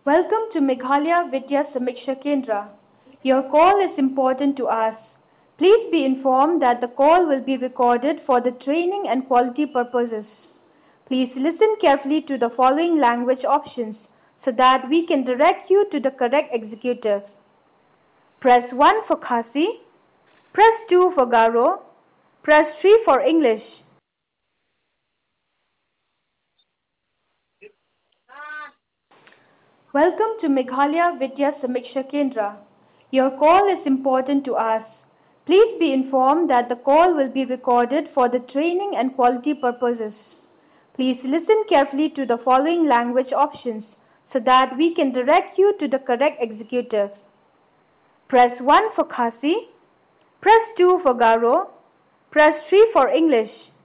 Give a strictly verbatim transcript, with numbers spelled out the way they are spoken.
Welcome to Meghalaya Vidya Samiksha Kendra. Your call is important to us. Please be informed that the call will be recorded for the training and quality purposes. Please listen carefully to the following language options so that we can direct you to the correct executive. Press one for Khasi, press two for Garo, press three for English. Welcome to Meghalaya Vidya Samiksha Kendra. Your call is important to us. Please be informed that the call will be recorded for the training and quality purposes. Please listen carefully to the following language options so that we can direct you to the correct executive. Press one for Khasi, press two for Garo, press three for English.